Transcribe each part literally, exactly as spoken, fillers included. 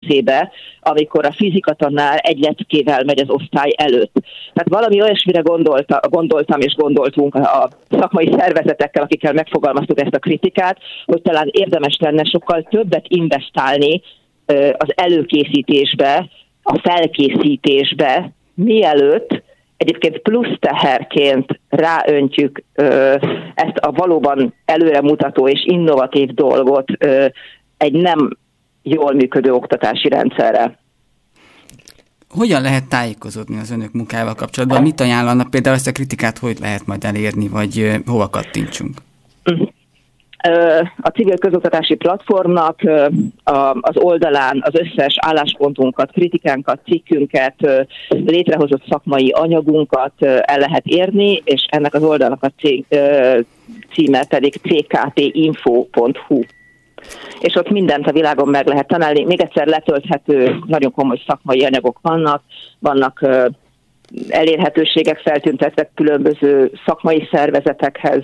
medencébe, amikor a fizikatanár egy leckével megy az osztály előtt. Tehát valami olyasmire gondolta, gondoltam és gondoltunk a szakmai szervezetekkel, akikkel megfogalmaztuk ezt a kritikát, hogy talán érdemes lenne sokkal többet investálni az előkészítésbe, a felkészítésbe, mielőtt egyébként plusz teherként ráöntjük ö, ezt a valóban előremutató és innovatív dolgot ö, egy nem jól működő oktatási rendszerre. Hogyan lehet tájékozódni az önök munkájával kapcsolatban? Mit ajánlanak? Például ezt a kritikát hogy lehet majd elérni, vagy ö, hova kattintsunk? A civil közoktatási platformnak az oldalán az összes álláspontunkat, kritikánkat, cikkünket, létrehozott szakmai anyagunkat el lehet érni, és ennek az oldalnak a címe pedig c k t info pont h u. És ott mindent a világon meg lehet találni. Még egyszer letölthető, nagyon komoly szakmai anyagok vannak, vannak elérhetőségek feltüntetve különböző szakmai szervezetekhez,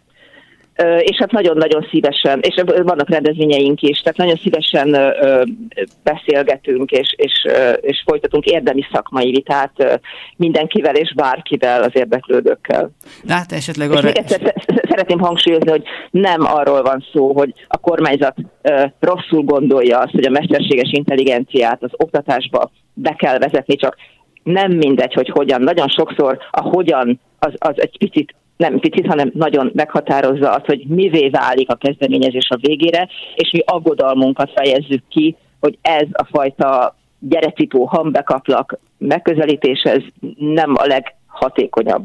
és hát nagyon-nagyon szívesen, és vannak rendezvényeink is, tehát nagyon szívesen beszélgetünk, és, és, és folytatunk érdemi szakmai vitát mindenkivel és bárkivel, az érdeklődőkkel. Lát esetleg arra... arra... És még egyszer szeretném hangsúlyozni, hogy nem arról van szó, hogy a kormányzat rosszul gondolja azt, hogy a mesterséges intelligenciát az oktatásba be kell vezetni, csak nem mindegy, hogy hogyan. Nagyon sokszor a hogyan az, az egy picit nem picit, hanem nagyon meghatározza azt, hogy mivé válik a kezdeményezés a végére, és mi aggodalmunkat fejezzük ki, hogy ez a fajta gyerekcipó hambekaplak megközelítés, ez nem a leghatékonyabb.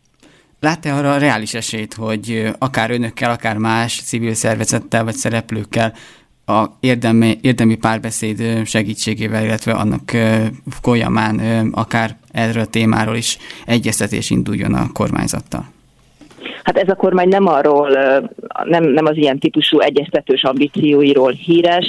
Lát-e arra a reális esélyt, hogy akár önökkel, akár más civil szervezettel vagy szereplőkkel a érdemi, érdemi párbeszéd segítségével, illetve annak folyamán akár erről a témáról is egyeztetés induljon a kormányzattal? Hát ez a kormány nem arról, nem, nem az ilyen típusú egyeztetős ambícióiról híres,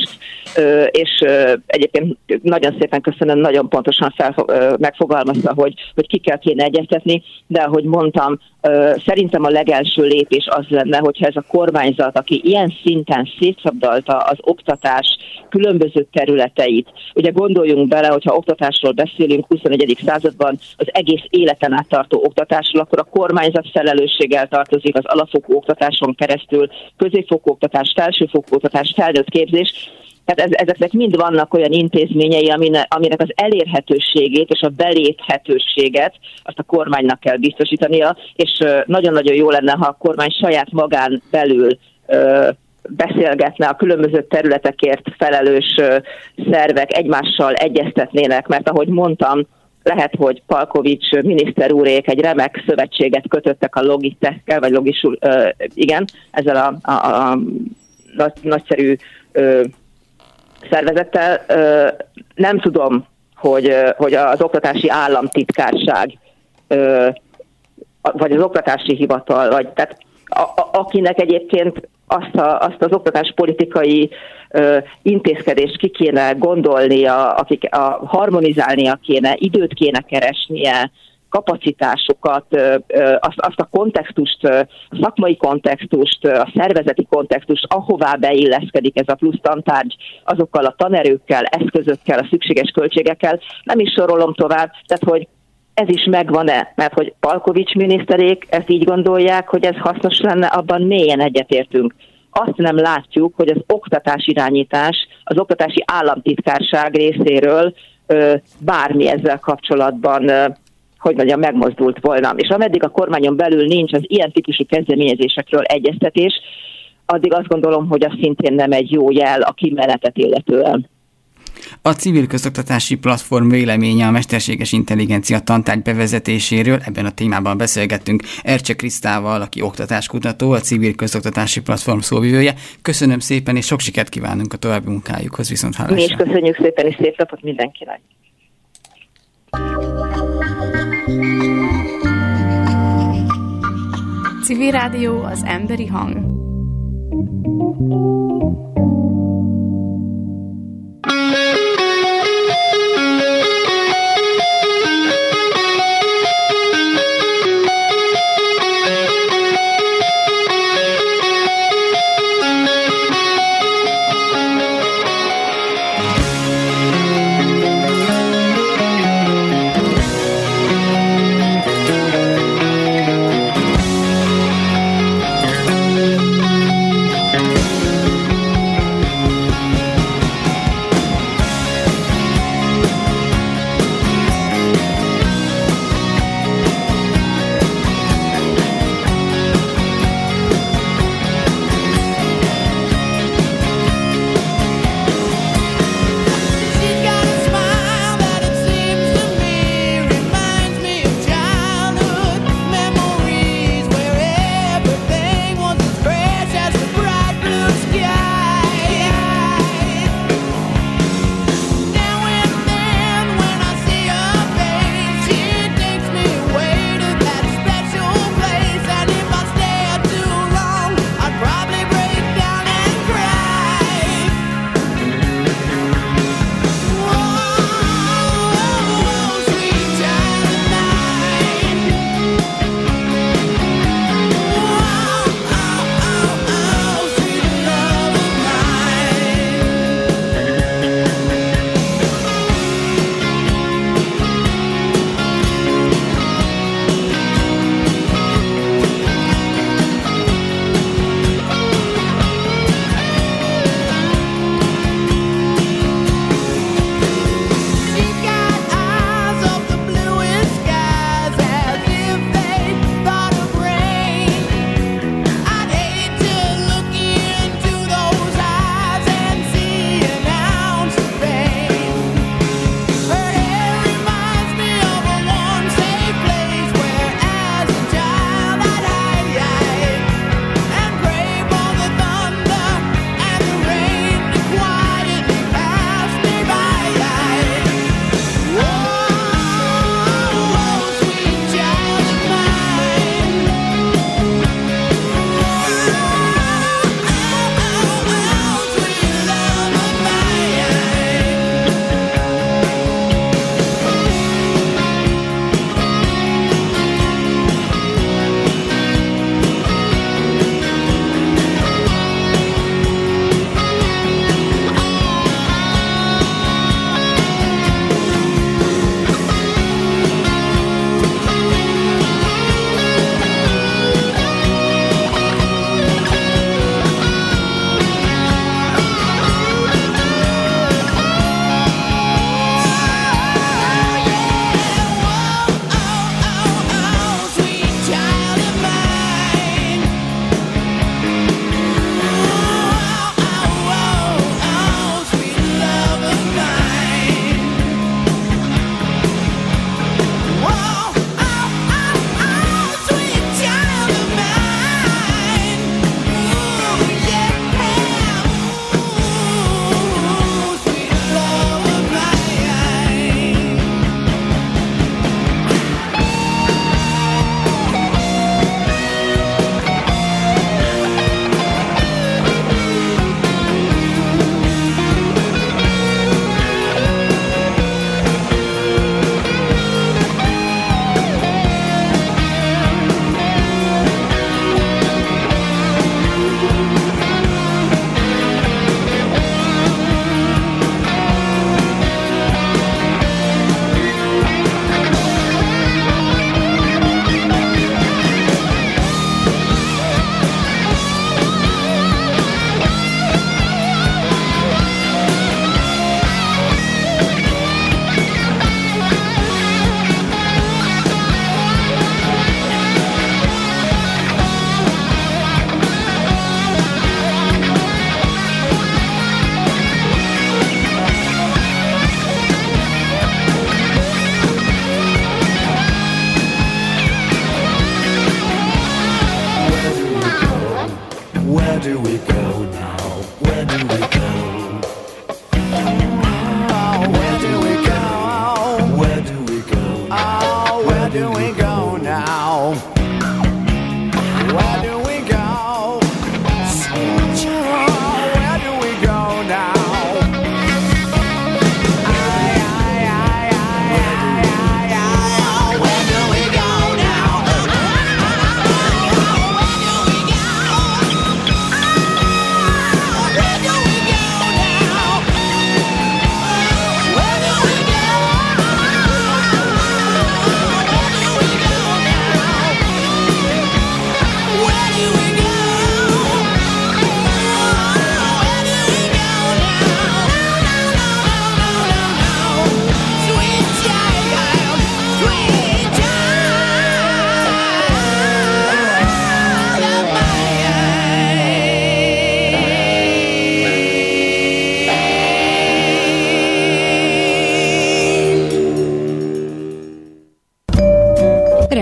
és egyébként nagyon szépen köszönöm, nagyon pontosan felfog, megfogalmazta, hogy, hogy ki kell kéne egyeztetni, de ahogy mondtam, szerintem a legelső lépés az lenne, hogyha ez a kormányzat, aki ilyen szinten szétszabdalta az oktatás különböző területeit. Ugye gondoljunk bele, hogyha oktatásról beszélünk huszonegyedik században, az egész életen át tartó oktatásról, akkor a kormányzat felelősséggel tartozik az alapfokú oktatáson keresztül, középfokú oktatás, felsőfokú oktatás, felnőtt képzés. Tehát ez, ezeknek mind vannak olyan intézményei, aminek, aminek az elérhetőségét és a beléphetőséget azt a kormánynak kell biztosítania, és nagyon-nagyon jó lenne, ha a kormány saját magán belül ö, beszélgetne, a különböző területekért felelős ö, szervek egymással egyeztetnének, mert ahogy mondtam, lehet, hogy Palkovics miniszter úrék egy remek szövetséget kötöttek a Logitechkel, vagy Logisul, ö, igen, ezzel a, a, a nagy, nagyszerű ö, szervezettel. Nem tudom, hogy, hogy az oktatási államtitkárság, vagy az oktatási hivatal, vagy tehát a, a, akinek egyébként azt, a, azt az oktatáspolitikai intézkedést ki kéne gondolnia, akik a, harmonizálnia kéne, időt kéne keresnie, kapacitásokat, azt, azt a kontextust, a szakmai kontextust, a szervezeti kontextust, ahová beilleszkedik ez a plusz tantárgy, azokkal a tanerőkkel, eszközökkel, a szükséges költségekkel. Nem is sorolom tovább, tehát hogy ez is megvan-e, mert hogy Palkovics miniszterék ezt így gondolják, hogy ez hasznos lenne, abban mélyen egyetértünk. Azt nem látjuk, hogy az oktatás irányítás, az oktatási államtitkárság részéről bármi ezzel kapcsolatban hogy mondjam, megmozdult volna. És ameddig a kormányon belül nincs az ilyen típusú kezdeményezésekről egyeztetés, addig azt gondolom, hogy az szintén nem egy jó jel a kimenetet illetően. A civil közoktatási platform véleménye a mesterséges intelligencia tantárgy bevezetéséről, ebben a témában beszélgettünk Ercse Krisztával, aki oktatáskutató, a civil közoktatási platform szóvivője. Köszönöm szépen, és sok sikert kívánunk a további munkájukhoz, viszonthallásra. Mi is köszönjük szépen, és szép napot mindenkinek. Civil Rádió, az emberi hang.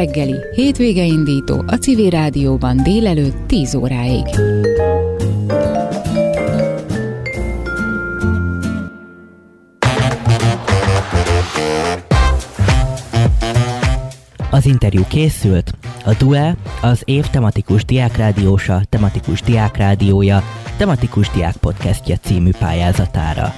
reggeli, hétvége indító a Civil Rádióban délelőtt tíz óráig. Az interjú készült, a Due az év tematikus diákrádiósa, tematikus diákrádiója, tematikus diák podcastja című pályázatára.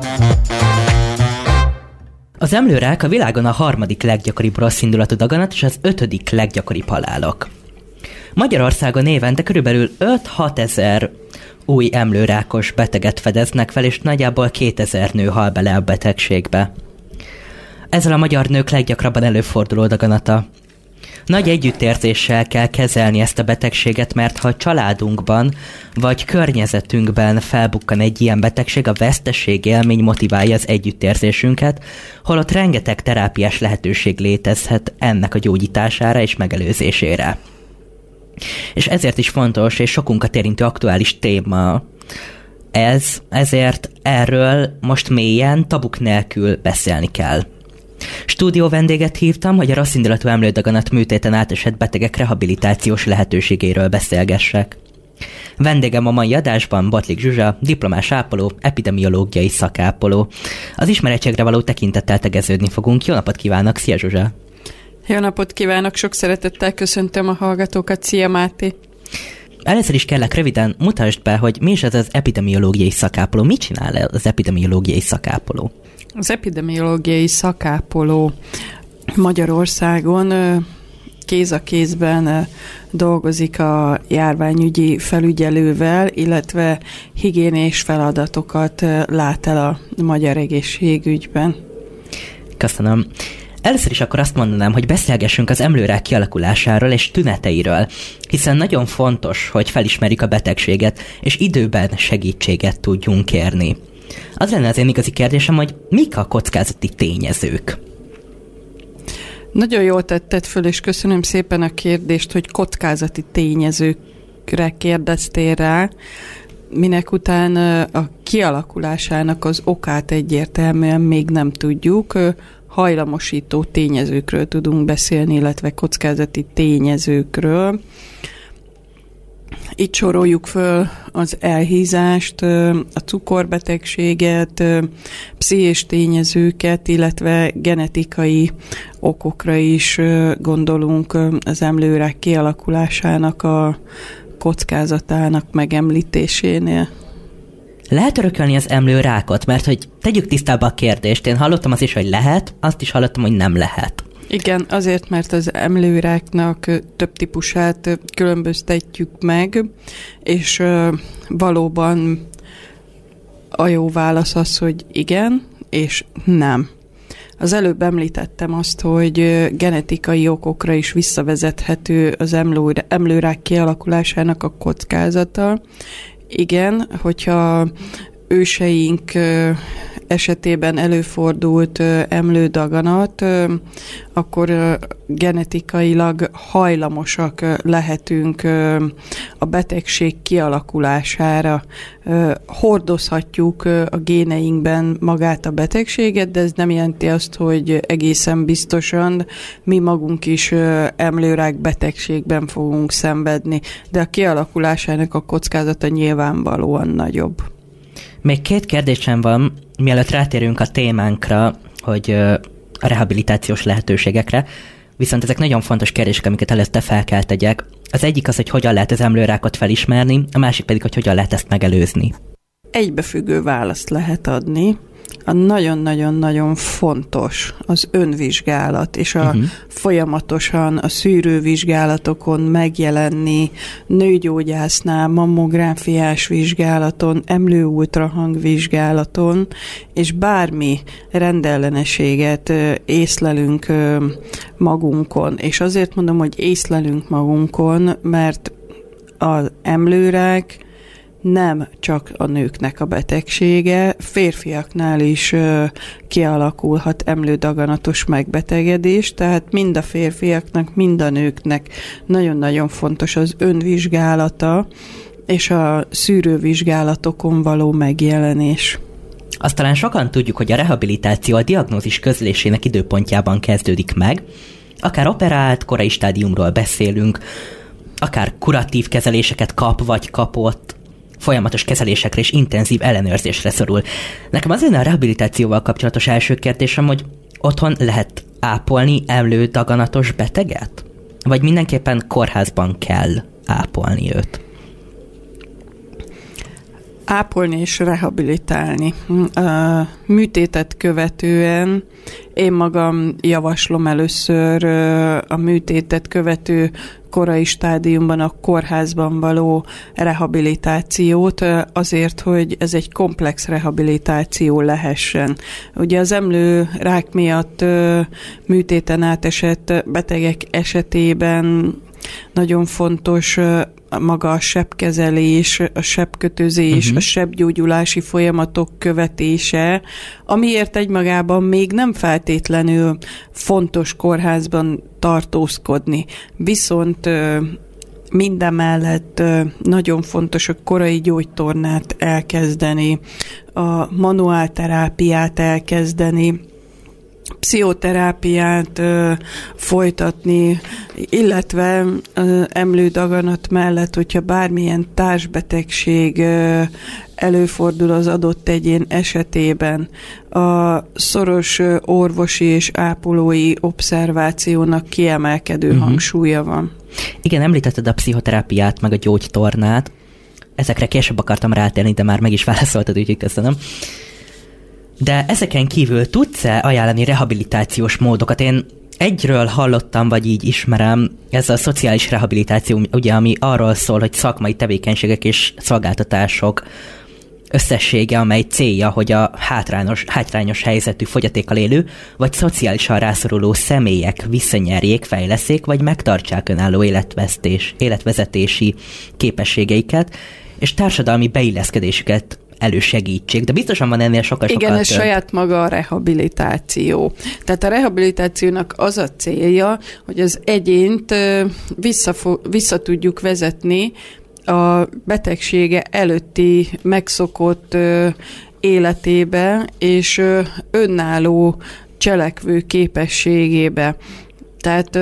Az emlőrák a világon a harmadik leggyakoribb rosszindulatú daganat és az ötödik leggyakoribb halálok. Magyarországon évente körülbelül öt-hat ezer új emlőrákos beteget fedeznek fel, és nagyjából kétezer nő hal bele a betegségbe. Ezzel a magyar nők leggyakrabban előforduló daganata. Nagy együttérzéssel kell kezelni ezt a betegséget, mert ha a családunkban vagy környezetünkben felbukkan egy ilyen betegség, a veszteség élmény motiválja az együttérzésünket, holott rengeteg terápiás lehetőség létezhet ennek a gyógyítására és megelőzésére. És ezért is fontos és sokunkat érintő aktuális téma ez, ezért erről most mélyen, tabuk nélkül beszélni kell. Stúdió vendéget hívtam, hogy a rosszindulatú emlődaganat műtéten átesett betegek rehabilitációs lehetőségéről beszélgessek. Vendégem a mai adásban Botlik Zsuzsa, diplomás ápoló, epidemiológiai szakápoló. Az ismerettségre való tekintettel tegeződni fogunk. Jó napot kívánok, szia Zsuzsa! Jó napot kívánok, sok szeretettel köszöntöm a hallgatókat, szia Máté! Először is kellek röviden mutasd be, hogy mi is az az epidemiológiai szakápoló. Mit csinál az epidemiológiai szakápoló? Az epidemiológiai szakápoló Magyarországon kéz a kézben dolgozik a járványügyi felügyelővel, illetve higiénés feladatokat lát el a magyar egészségügyben. Köszönöm. Először is akkor azt mondanám, hogy beszélgessünk az emlőrák kialakulásáról és tüneteiről, hiszen nagyon fontos, hogy felismerjük a betegséget, és időben segítséget tudjunk kérni. Az lenne az én igazi kérdésem, hogy mik a kockázati tényezők? Nagyon jól tetted föl, és köszönöm szépen a kérdést, hogy kockázati tényezőkre kérdeztél rá, minek után a kialakulásának az okát egyértelműen még nem tudjuk. Hajlamosító tényezőkről tudunk beszélni, illetve kockázati tényezőkről. Itt soroljuk föl az elhízást, a cukorbetegséget, pszichés tényezőket, illetve genetikai okokra is gondolunk az emlőrák kialakulásának a kockázatának megemlítésénél. Lehet örökölni az emlőrákot? Mert hogy tegyük tisztába a kérdést, én hallottam azt is, hogy lehet, azt is hallottam, hogy nem lehet. Igen, azért, mert az emlőráknak több típusát különböztetjük meg, és valóban a jó válasz az, hogy igen, és nem. Az előbb említettem azt, hogy genetikai okokra is visszavezethető az emlőrák kialakulásának a kockázata. Igen, hogyha őseink esetében előfordult emlődaganat, akkor genetikailag hajlamosak lehetünk a betegség kialakulására. Hordozhatjuk a géneinkben magát a betegséget, de ez nem jelenti azt, hogy egészen biztosan mi magunk is emlőrák betegségben fogunk szenvedni, de a kialakulásának a kockázata nyilvánvalóan nagyobb. Még két kérdésem van, mielőtt rátérünk a témánkra, hogy a rehabilitációs lehetőségekre, viszont ezek nagyon fontos kérdések, amiket előtte fel kell tegyek. Az egyik az, hogy hogyan lehet az emlőrákot felismerni, a másik pedig, hogy hogyan lehet ezt megelőzni. Egybefüggő választ lehet adni. A nagyon-nagyon-nagyon fontos az önvizsgálat, és a uh-huh. folyamatosan a szűrővizsgálatokon megjelenni, nőgyógyásznál, mammográfiás vizsgálaton, emlőultrahangvizsgálaton, és bármi rendellenességet észlelünk magunkon. És azért mondom, hogy észlelünk magunkon, mert az emlőrák nem csak a nőknek a betegsége, férfiaknál is ö, kialakulhat emlődaganatos megbetegedés, tehát mind a férfiaknak, mind a nőknek nagyon-nagyon fontos az önvizsgálata és a szűrővizsgálatokon való megjelenés. Azt talán sokan tudjuk, hogy a rehabilitáció a diagnózis közlésének időpontjában kezdődik meg, Akár operált, korai stádiumról beszélünk, akár kuratív kezeléseket kap vagy kapott, folyamatos kezelésekre és intenzív ellenőrzésre szorul. Nekem az lenne a rehabilitációval kapcsolatos első kérdésem, hogy otthon lehet ápolni emlődaganatos beteget? Vagy mindenképpen kórházban kell ápolni őt? Ápolni és rehabilitálni. A műtétet követően én magam javaslom először a műtétet követő korai stádiumban a kórházban való rehabilitációt, azért, hogy ez egy komplex rehabilitáció lehessen. Ugye az emlőrák miatt műtéten átesett betegek esetében nagyon fontos maga a sebkezelés, a sebkötözés, uh-huh. a sebgyógyulási folyamatok követése, amiért egymagában még nem feltétlenül fontos kórházban tartózkodni. Viszont mindemellett nagyon fontos a korai gyógytornát elkezdeni, a manuálterápiát elkezdeni, pszichoterápiát ö, folytatni, illetve ö, emlődaganat mellett, hogyha bármilyen társbetegség ö, előfordul az adott egyén esetében, a szoros ö, orvosi és ápolói obszervációnak kiemelkedő uh-huh. hangsúlya van. Igen, említetted a pszichoterápiát, meg a gyógytornát. Ezekre később akartam rátérni, de már meg is válaszoltad, úgyhogy köszönöm. De ezeken kívül tudsz-e ajánlani rehabilitációs módokat? Én egyről hallottam, vagy így ismerem, ez a szociális rehabilitáció, ugye, ami arról szól, hogy szakmai tevékenységek és szolgáltatások összessége, amely célja, hogy a hátrányos, hátrányos helyzetű fogyatékkal élő, vagy szociálisan rászoruló személyek visszanyerjék, fejleszék, vagy megtartsák önálló életvesztés, életvezetési képességeiket, és társadalmi beilleszkedésüket elősegítsék, de biztosan van ennél sokkal-sokkal Igen, ez több. saját maga a rehabilitáció. Tehát a rehabilitációnak az a célja, hogy az egyént visszafo- vissza tudjuk vezetni a betegsége előtti megszokott életébe és önálló cselekvő képességébe. Tehát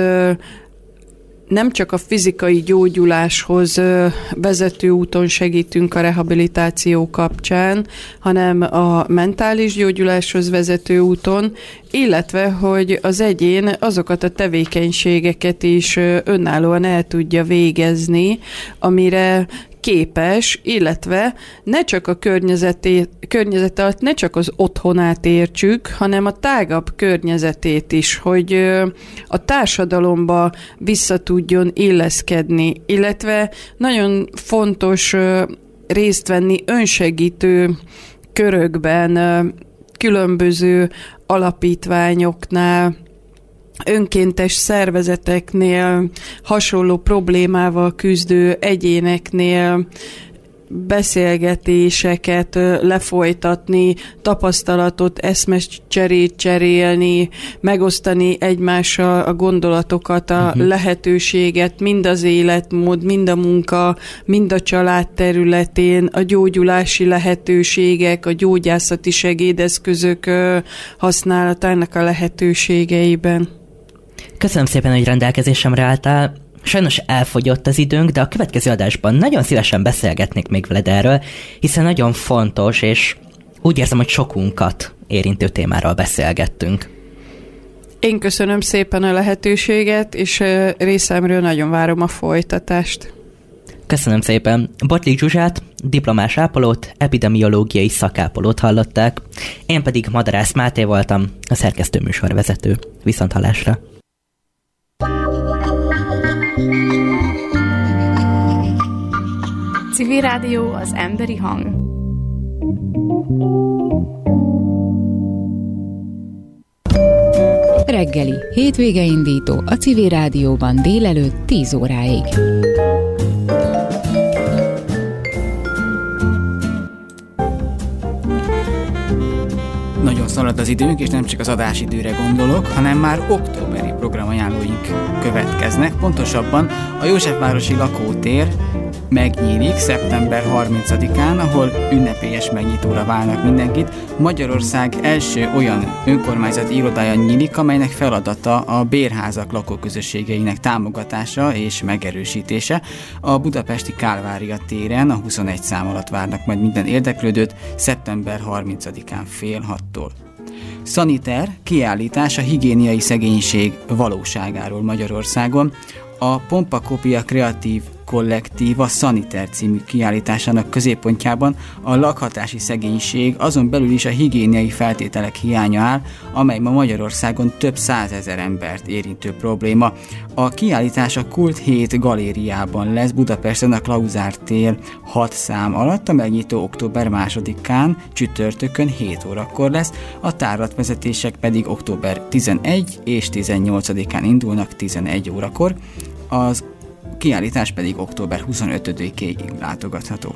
nem csak a fizikai gyógyuláshoz vezető úton segítünk a rehabilitáció kapcsán, hanem a mentális gyógyuláshoz vezető úton, illetve, hogy az egyén azokat a tevékenységeket is önállóan el tudja végezni, amire képes, illetve ne csak a környezetét, környezet alatt ne csak az otthonát értsük, hanem a tágabb környezetét is, hogy a társadalomba vissza tudjon illeszkedni, illetve nagyon fontos részt venni önsegítő körökben, különböző alapítványoknál, önkéntes szervezeteknél, hasonló problémával küzdő egyéneknél beszélgetéseket lefolytatni, tapasztalatot, eszmecserét cserélni, megosztani egymással a gondolatokat, a uh-huh. lehetőséget, mind az életmód, mind a munka, mind a család területén, a gyógyulási lehetőségek, a gyógyászati segédeszközök használatának a lehetőségeiben. Köszönöm szépen, hogy rendelkezésemre álltál. Sajnos elfogyott az időnk, de a következő adásban nagyon szívesen beszélgetnék még veled erről, hiszen nagyon fontos, és úgy érzem, hogy sokunkat érintő témáról beszélgettünk. Én köszönöm szépen a lehetőséget, és részemről nagyon várom a folytatást. Köszönöm szépen. Botlik Zsuzsát, diplomás ápolót, epidemiológiai szakápolót hallották. Én pedig Madarász Máté voltam, a szerkesztő műsorvezető. Viszonthallásra. Civil Rádió, az emberi hang. Reggeli, hétvége indító a Civil Rádióban délelőtt tíz óráig. Nagyon szalad az időnk, és nem csak az adásidőre gondolok, hanem már októberi programajánlóink következnek. Pontosabban a Józsefvárosi lakótér megnyílik szeptember harmincadikán, ahol ünnepélyes megnyitóra várnak mindenkit. Magyarország első olyan önkormányzati irodája nyílik, amelynek feladata a bérházak lakóközösségeinek támogatása és megerősítése. A budapesti Kálvária téren a huszonegy szám alatt várnak majd minden érdeklődőt szeptember harmincadikán fél hattól. Szaniter kiállítás a higiéniai szegénység valóságáról Magyarországon. A Pompakopia Kreatív Kollektíva Szaniter című kiállításának középpontjában a lakhatási szegénység, azon belül is a higiéniai feltételek hiánya áll, amely ma Magyarországon több százezer embert érintő probléma. A kiállítás a Kult hét galériában lesz Budapesten a Klauzár tér hat szám alatt, a megnyitó október másodikán csütörtökön hét órakor lesz, a tárlatvezetések pedig október tizenegy és tizennyolcadikán indulnak tizenegy órakor, az kiállítás pedig október huszonötödikéig látogatható.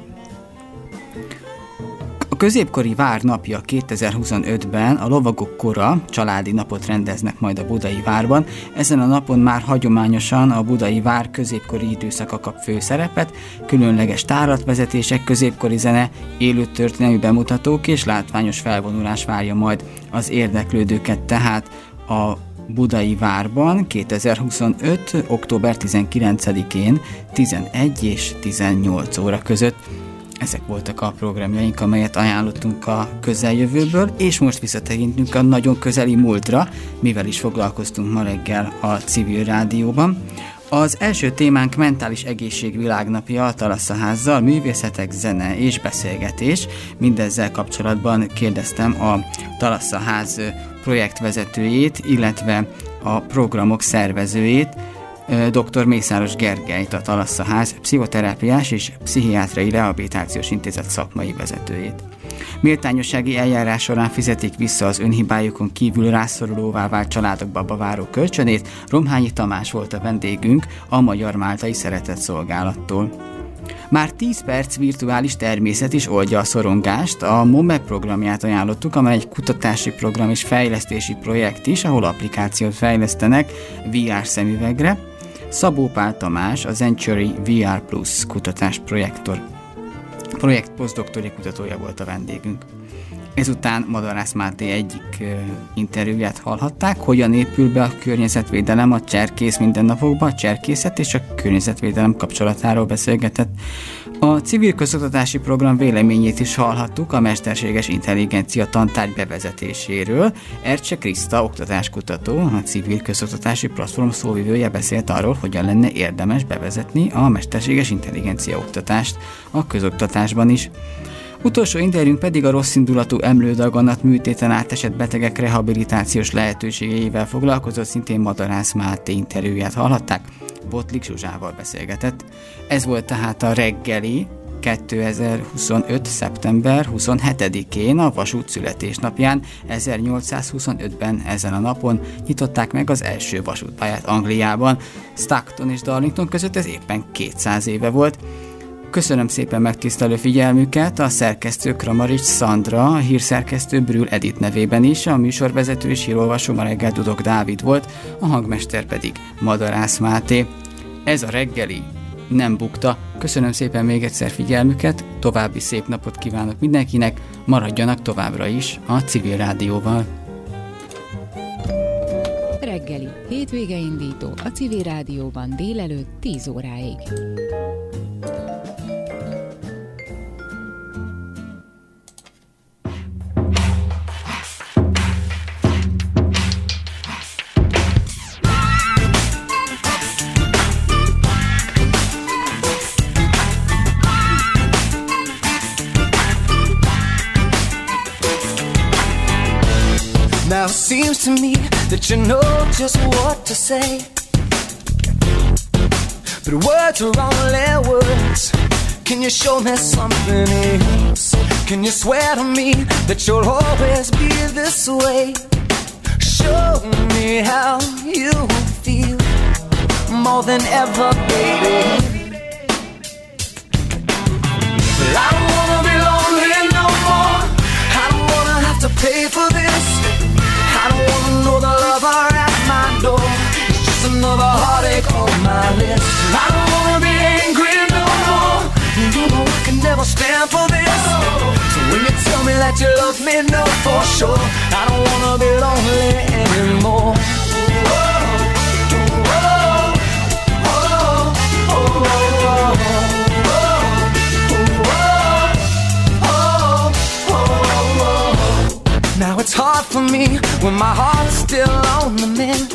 A középkori vár napja kétezer-huszonötben a Lovagok Kora családi napot rendeznek majd a Budai Várban. Ezen a napon már hagyományosan a Budai Vár középkori időszaka kap főszerepet, különleges tárlatvezetések, középkori zene, élő történelmi bemutatók és látványos felvonulás várja majd az érdeklődőket, tehát a Budai Várban kétezer-huszonöt. október tizenkilencedikén tizenegy és tizennyolc óra között. Ezek voltak a programjaink, amelyet ajánlottunk a közeljövőből, és most visszatekintünk a nagyon közeli múltra, mivel is foglalkoztunk ma reggel a Civil Rádióban. Az első témánk mentális egészség világnapja a Talassaházzal, művészetek, zene és beszélgetés. Mindezzel kapcsolatban kérdeztem a Talassaház projektvezetőjét, illetve a programok szervezőjét, dr. Mészáros Gergelyt, a Talassaház pszichoterápiás és pszichiátriai rehabilitációs intézet szakmai vezetőjét. Méltányossági eljárás során fizetik vissza az önhibájukon kívül rászorulóvá vált családokba váró kölcsönét. Romhányi Tamás volt a vendégünk a Magyar Máltai Szeretetszolgálattól. Már tíz perc virtuális természet is oldja a szorongást. A MOME programját ajánlottuk, amely egy kutatási program és fejlesztési projekt is, ahol applikációt fejlesztenek vé er szemüvegre. Szabó Pál Tamás, a Century vé er Plus kutatás projektor, projekt posztdoktori kutatója volt a vendégünk. Ezután Madarász Máté egyik uh, interjúját hallhatták, hogyan épül be a környezetvédelem a cserkész mindennapokba, a cserkészet és a környezetvédelem kapcsolatáról beszélgetett. A civil közoktatási program véleményét is hallhattuk a mesterséges intelligencia tantárgy bevezetéséről. Ercse Kriszta, oktatáskutató, a civil közoktatási platform szóvivője beszélt arról, hogyan lenne érdemes bevezetni a mesterséges intelligencia oktatást a közoktatásban is. Utolsó interjúnk pedig a rosszindulatú emlődaganat műtéten átesett betegek rehabilitációs lehetőségeivel foglalkozott, szintén Madarász Máté interjúját hallhatták, Botlik Zsuzsával beszélgetett. Ez volt tehát a reggeli kétezer-huszonöt. szeptember huszonhetedikén, a vasút születésnapján, ezernyolcszázhuszonötben ezen a napon nyitották meg az első vasútpályát Angliában. Stockton és Darlington között ez éppen kétszáz éve volt. Köszönöm szépen megtisztelő figyelmüket, a szerkesztő Kramarics Szandra, a hírszerkesztő Brül Edith nevében is, a műsorvezető és hírolvasó ma reggel Dudok Dávid volt, a hangmester pedig Madarász Máté. Ez a reggeli nem bukta. Köszönöm szépen még egyszer figyelmüket, további szép napot kívánok mindenkinek, maradjanak továbbra is a Civil Rádióval. Reggeli, hétvége indító a Civil Rádióban délelőtt tíz óráig. Now it seems to me that you know just what to say, but words are only words. Can you show me something else? Can you swear to me that you'll always be this way? Show me how you feel more than ever, baby. But I don't wanna be lonely no more. I don't wanna have to pay for this. I don't wanna know the lover at my door. It's just another heartache on my list. I don't wanna be angry no more. never stand for this. So when you tell me that you love me, know for sure I don't wanna be lonely anymore. Now it's hard for me when my heart's still on the mend.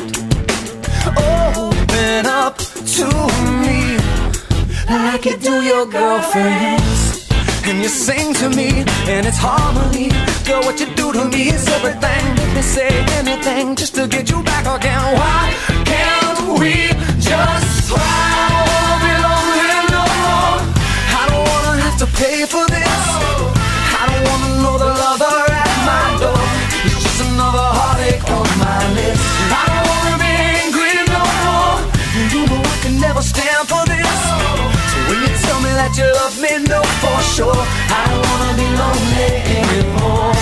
Open up to me like you do your girlfriends. And you sing to me and it's harmony. Girl, what you do to me is everything. Make me say anything just to get you back again. Why can't we just try? I don't wanna be lonely no more. I don't wanna have to pay for this. I don't wanna know the lover at my door. It's just another heartache on my list. I don't wanna be angry no more. You know I can never stand for this. So when you tell me that you love me, know for sure I don't wanna be lonely anymore.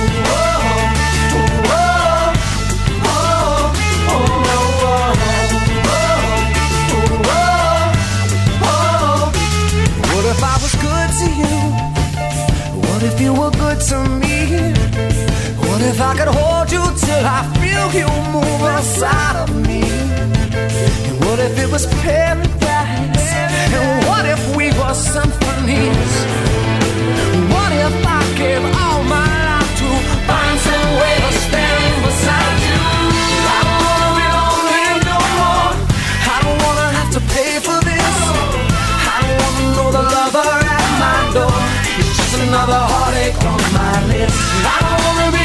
What if I was good to you? What if you were good to me? What if I could hold you till I feel you move inside of me? And what if it was paradise? And what if we were symphonies? What if I gave all my life to find some way to stand beside you? I don't wanna be lonely no more. I don't wanna have to pay for this. I don't wanna know the lover at my door. It's just another heartache on my list. I don't wanna be